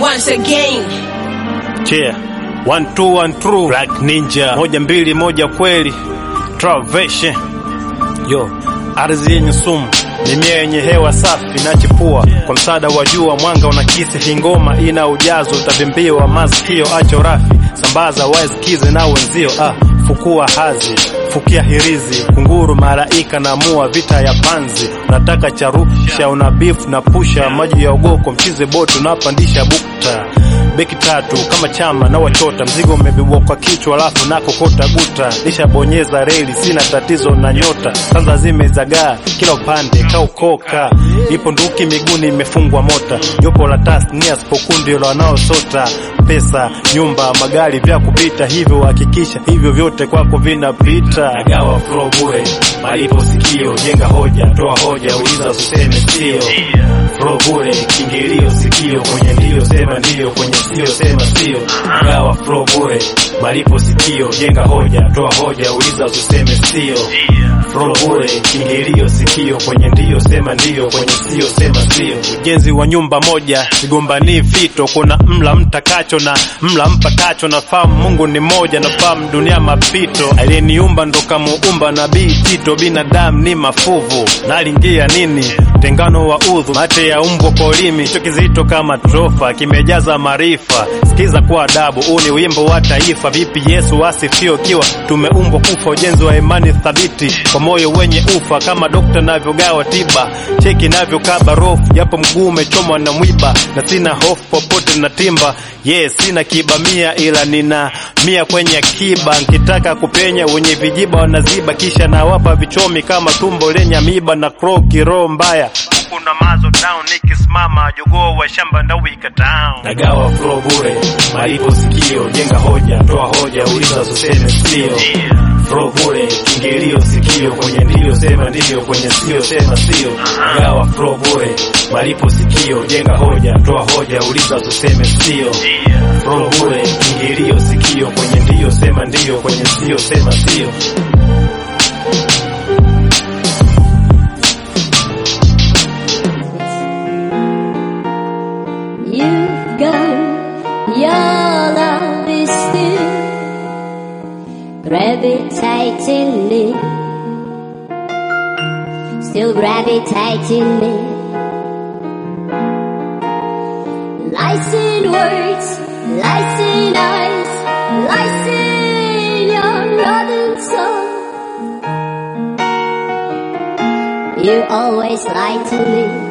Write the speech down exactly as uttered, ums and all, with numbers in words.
once again. Yeah, one two one true Black Ninja, moja mbili moja kweli Traverse. Yo, ardhi yenye sumu, mimea yenye hewa safi inachipua kwa msaada wa jua, mwanga unakisi, hingoma ina ujazo, utavimbiwa masikio, acho rafi sambaza wasikize na wenzio. Ah, fukua hazi, fukia hirizi, kunguru malaika na mua, vita ya panzi, unataka charusha, una beef na pusha, maji ya ugoko, mchize botu na pandisha bukta, beki tatu kama chama na wachota, mzigo umebebwa kwa kichwa alafu na kokota guta, nisha bonyeza reli, sina tatizo na nyota, sanza zimezagaa kila upande kaukoka, ipo nduki miguni imefungwa mota, jopo la tasnia sipokundi la wanaosota, pesa, nyumba, magari vya kupita, hivyo hakikisha hivyo vyote kwako vinapita. Nagawa flow bure, malipo sikio, jenga hoja, toa hoja, uliza useme sio. Flow bure, kingilio sikio, kwenye ndio sema ndio, kwenye sio sema sio. Nagawa flow bure, malipo sikio, jenga hoja, toa hoja, uliza useme sio. Flow bure, kingilio sikio, kwenye ndio sema ndio, kwenye sio sema sio. Ujenzi wa nyumba moja, sigombani fito, kuna mla mtakacho na mla mpatacho, na fahamu Mungu ni moja, na fahamu dunia mapito, aliyeniumba ndo kamuumba nabii Tito, binadamu ni mafuvu, nalingia nini tengano wa udhu, mate ya umbo kwa ulimi, hicho kizito kama trofa, kimejaza maarifa, sikiza kwa adabu, uni wimbo wa taifa, vipi Yesu asifio kiwa tumeumbwa kufa, ujenzi wa imani thabiti, kwa moyo wenye ufa, kama dokta navyogawa tiba, cheki navyokaba rofu, japo mguu umechomwa na mwiba, na sina hofu popote na timba, yes sina kiba mia, ila nina mia kwenye akiba, nkitaka kupenya wenye vijiba wanaziba, kisha na wapa vichomi kama tumbo lenye miba, na kroki roho mbaya kuna mazo down, nikisimama jogoo wa shamba ndawika down. Nagawa flow bure, malipo sikio, jenga hoja, toa hoja, uliza useme sio. Flow bure, kingilio sikio, kwenye ndio sema ndio, kwenye sio sema sio. Nagawa flow bure, malipo sikio, jenga hoja, toa hoja, uliza useme sio. Flow bure, kingilio sikio, kwenye ndio sema ndio, kwenye sio sema sio. You've gone, your love is still gravitating me, still gravitating me. Lies in words, lies in eyes, lies in your northern soul. You always lie to me.